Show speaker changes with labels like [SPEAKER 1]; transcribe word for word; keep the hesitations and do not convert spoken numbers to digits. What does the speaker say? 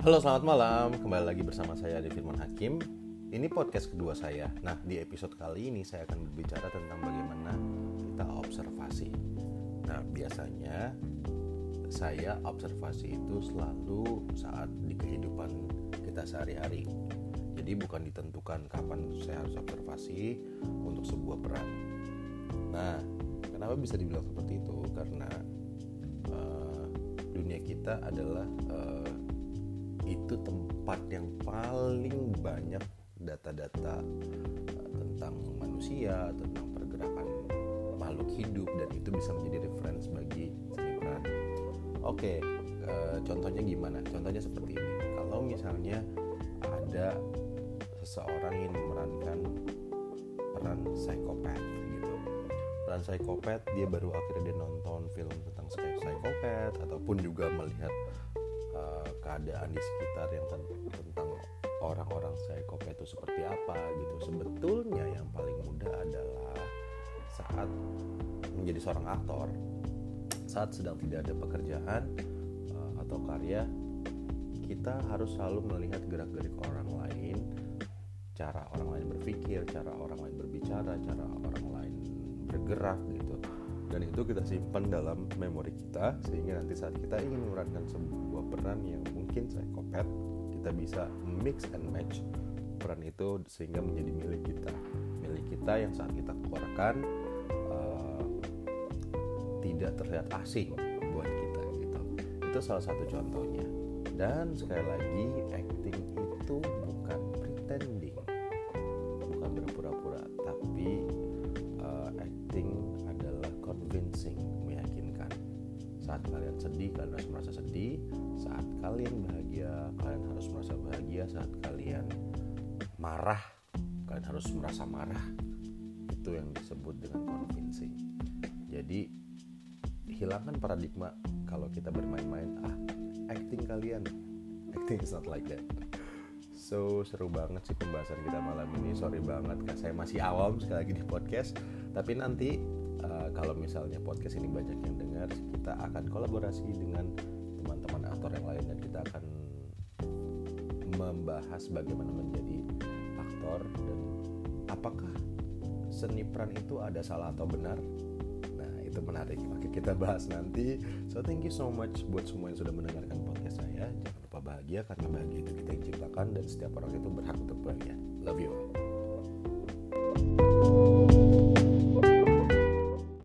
[SPEAKER 1] Halo, selamat malam. Kembali lagi bersama saya Ade Firman Hakim. Ini podcast kedua saya. Nah, di episode kali ini saya akan berbicara tentang bagaimana kita observasi. Nah, biasanya saya observasi itu selalu saat di kehidupan kita sehari-hari. Jadi bukan ditentukan kapan saya harus observasi untuk sebuah peran. Nah, kenapa bisa dibilang seperti itu? Karena uh, dunia kita adalah uh, itu tempat yang paling banyak data-data uh, tentang manusia, tentang pergerakan makhluk hidup, dan itu bisa menjadi referensi bagi seni peran. Oke, uh, contohnya gimana? Contohnya seperti ini. Kalau misalnya ada seseorang yang memerankan peran psikopat gitu. Peran psikopat, dia baru akhirnya dia nonton film tentang psikopat ataupun juga melihat uh, keadaan di sekitar yang ten- tentang orang-orang psikopat itu seperti apa gitu. Sebetulnya yang paling mudah adalah saat menjadi seorang aktor, saat sedang tidak ada pekerjaan uh, atau karya, kita harus selalu melihat gerak-gerik orang lain, cara orang lain berpikir, cara orang lain berbicara, cara orang lain bergerak gitu. Dan itu kita simpan dalam memori kita, sehingga nanti saat kita ingin memerankan sebuah peran yang mungkin psikopat, kita bisa mix and match peran itu sehingga menjadi milik kita. Milik kita yang saat kita keluarkan uh, tidak terlihat asing buat kita gitu. Itu salah satu contohnya. Dan sekali lagi, acting itu bukan pretending, bukan berpura-pura, tapi uh, acting adalah convincing, meyakinkan. Saat kalian sedih, kalian harus merasa sedih. Saat kalian bahagia, kalian harus merasa bahagia. Saat kalian marah, kalian harus merasa marah. Itu yang disebut dengan convincing. Jadi, hilangkan paradigma kalau kita bermain-main, ah acting kalian, acting is not like that. So seru banget sih pembahasan kita malam ini. Sorry banget kan saya masih awam sekali lagi di podcast. Tapi nanti uh, kalau misalnya podcast ini banyak yang dengar, kita akan kolaborasi dengan teman-teman aktor yang lain, dan kita akan membahas bagaimana menjadi aktor dan apakah seni peran itu ada salah atau benar. Itu menarik. Oke, kita bahas nanti. So thank you so much buat semua yang sudah mendengarkan podcast saya. Jangan lupa bahagia, karena bahagia itu kita yang ciptakan dan setiap orang itu berhak untuk bahagia. Love you.